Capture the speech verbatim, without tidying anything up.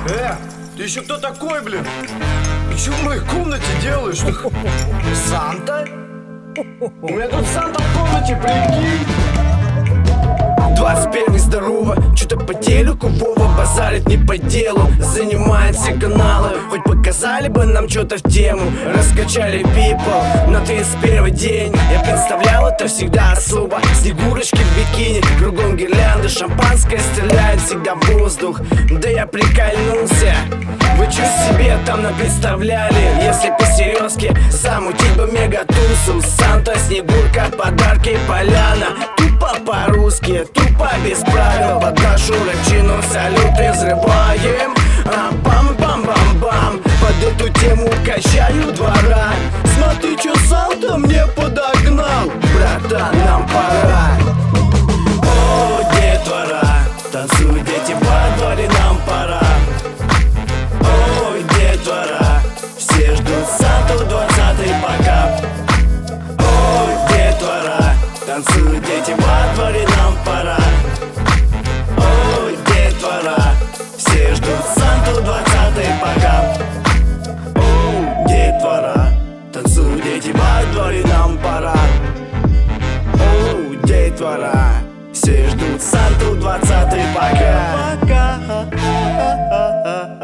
Э, ты еще кто такой, блин? Ты что в моей комнате делаешь? Санта? У меня тут Санта в комнате, прикинь. двадцать первый здорово, что-то по телеку Вова базарит не по делу. Занимает все каналы, хоть показали бы нам что-то в тему. Раскачали people на тридцать первый день. Я представлял это всегда особо. Снегурочки в бикини, кругом гирлянды, шампанское стреляет всегда в воздух. Да я прикольнулся. Вы что себе там напредставляли? Если по-серьезки замутить бы мегатусу. Санта, Снегурка, подарки, поляна. Тупо по-русски, тупо без правил. Под нашу рыбчину салюты взрываем. А бам-бам-бам-бам. Под эту тему качаю двора. Смотри, чё Санта мне подогнал. Братан, нам пора. О, детвора, танцуй, дети, во дворе нам пора. Ой, детвора, все ждут Санту двадцатый пока. Ой, детвора, танцуй, дети, во дворе нам пора. Ой, детвора, все ждут Санту двадцатый пока. Ой, детвора, танцуй, дети, во дворе нам пора. Ой, детвора, все ждут Санту двадцатый пока. Пока.